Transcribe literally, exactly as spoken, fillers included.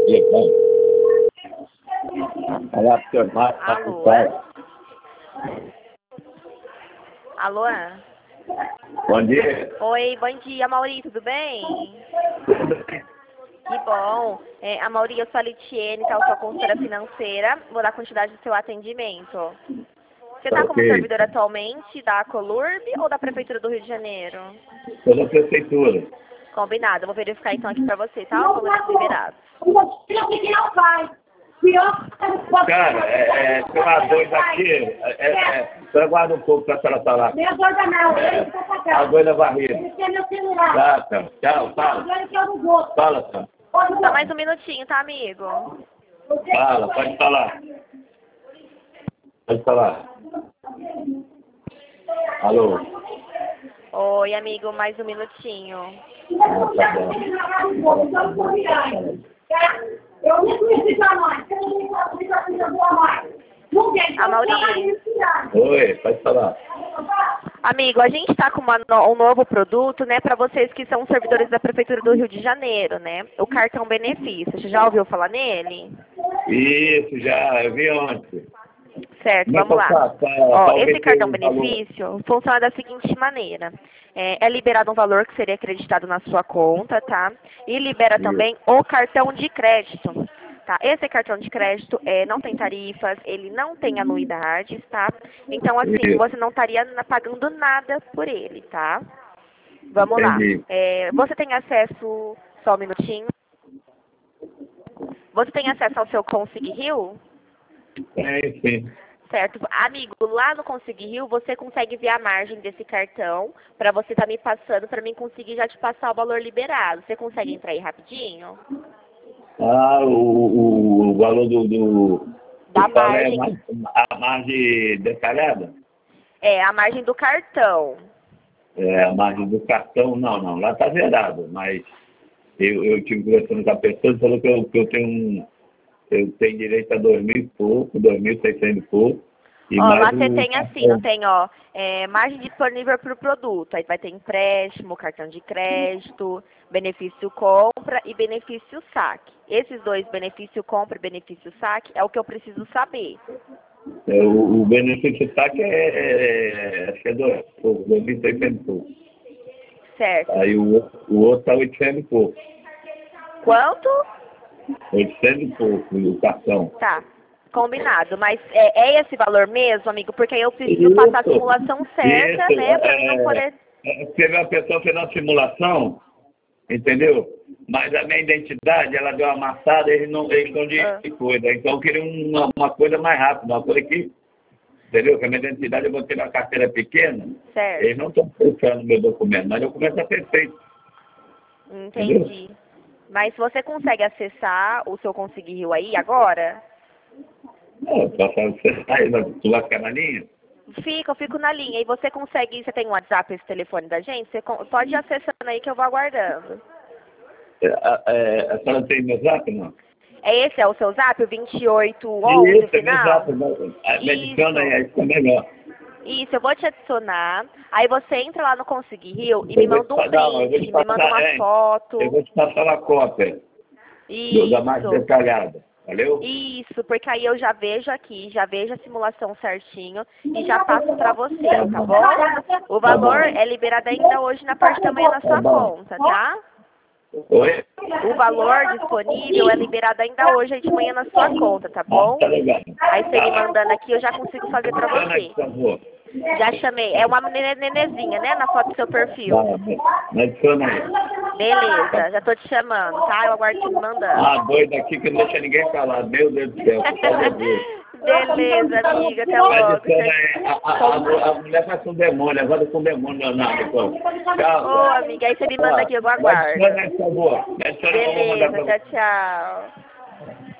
Olha, seu Marcos, Alô? Alô? bom dia. Oi, bom dia, Mauri, tudo bem? Que bom. É, a Mauri, eu sou a Litiene, tá? Eu sou a consultora financeira. Vou dar continuidade do seu atendimento. Você está como Ok. servidor atualmente da Colurb ou da Prefeitura do Rio de Janeiro? Sou da prefeitura. Combinado. Eu vou verificar então aqui pra você, tá? Os valores liberados. Cara, é, é, tem uma doida aqui, é, é, é, só aguarda um pouco pra ela falar. Minha doida não, É, ele tá pra a cá. doida varrida. Esse é meu celular. Tá, tá. Tchau, fala. Agora que eu não vou. Fala, tá. Só mais um minutinho, tá, amigo? Fala, pode falar. Pode falar. Alô? Oi, amigo, mais um minutinho. Ah, tá bom. Eu nem conheci sua mãe. Você não conhece a filha da sua mãe. Não tem. A Mauri. Oi, pode falar. Amigo, a gente está com uma no- um novo produto, né, para vocês que são servidores da Prefeitura do Rio de Janeiro, né? O cartão benefício. Você já ouviu falar nele? Isso, já, eu vi ontem. Certo, Como é que vamos eu lá. faço pra- Ó, pra esse obter cartão o valor? benefício funciona da seguinte maneira. É, é liberado um valor que seria acreditado na sua conta, tá? E libera também o cartão de crédito. Tá? Esse cartão de crédito é, não tem tarifas, ele não tem anuidades, tá? Então, assim, Isso. você não estaria na- pagando nada por ele, tá? Vamos Entendi. lá. É, você tem acesso... Só um minutinho. Você tem acesso ao seu Consig Rio? É, sim. Certo. Amigo, lá no Consig Rio, você consegue ver a margem desse cartão para você estar me passando, para mim conseguir já te passar o valor liberado. Você consegue entrar aí rapidinho? Ah, o, o, o valor do... do Da do qual é margem. mais- a margem detalhada? É, a margem do cartão. É, a margem do cartão, não, não, lá está zerado, mas eu, eu tive conversando com a pessoa e falou que eu, que eu tenho um, eu tenho direito a dois mil e pouco, dois mil e seiscentos e pouco. E Ó, mais lá o você tem cartão. assim, não tem, ó, é, margem disponível para o produto. Aí vai ter empréstimo, cartão de crédito, benefício compra e benefício saque. Esses dois, benefício compra e benefício saque, é o que eu preciso saber. É, o, o benefício saque é, é, é, acho que é dois mil e seiscentos e pouco. Certo. Aí o, outro- o outro está oitocentos e pouco. Quanto? oitocentos e pouco o cartão. Tá. Combinado, mas é, é esse valor mesmo, amigo? Porque aí eu preciso passar a Isso, simulação certa, isso, né? Pra mim não é, poder... é, teve uma pessoa fez uma simulação, entendeu? Mas a minha identidade, ela deu uma amassada, eles não, eles não de Ah. coisa. Então eu queria uma, uma coisa mais rápida, uma coisa que, entendeu? Que a minha identidade eu botei na carteira pequena, Certo. eles não estão puxando meu documento, mas o documento está perfeito. Entendi. Mas você consegue acessar o seu Consig Rio aí agora? Não, passar você aí, tu vai ficar na linha? Fica, eu fico na linha. E você consegue... Você tem um WhatsApp, esse telefone da gente? Você con- pode ir acessando aí que eu vou aguardando. É, a, é, a senhora tem meu zap, não? É esse é o seu zap, o vinte e oito onze, Isso, é meu final? zap. Não. A- Me adiciona aí, aí fica melhor. Isso, eu vou te adicionar. Aí você entra lá no Consig Rio e me Eu vou manda te um pa- não, eu vou print, te me manda passar, uma é, foto. Eu vou te passar uma cópia do, da mais Isso. detalhada. Valeu? Isso, porque aí eu já vejo aqui, já vejo a simulação certinho e já passo pra você, tá bom? O valor é liberado ainda hoje na parte da manhã na sua conta, tá? Oi? O valor disponível é liberado ainda hoje aí de manhã na sua conta, tá bom? Tá legal. Aí você me mandando aqui, eu já consigo fazer pra Chama aí, você. por favor. Já chamei. É uma nene- nenezinha, né, na foto do seu perfil. Vai, me me adiciona aí. Beleza, já tô te chamando, tá? Eu aguardo você me mandando. Ah, doido aqui que não deixa ninguém falar. Meu Deus do céu, por favor. Beleza, amiga, até Me logo. adiciona aí. A, a, a, a mulher faz com demônio, agora com demônio não, depois. Ô, Tchau. amiga, aí você me manda aqui, eu Me aguardo. adiciona aí, por favor. Me adiciona que eu vou mandar Beleza, pra você. tchau, tchau.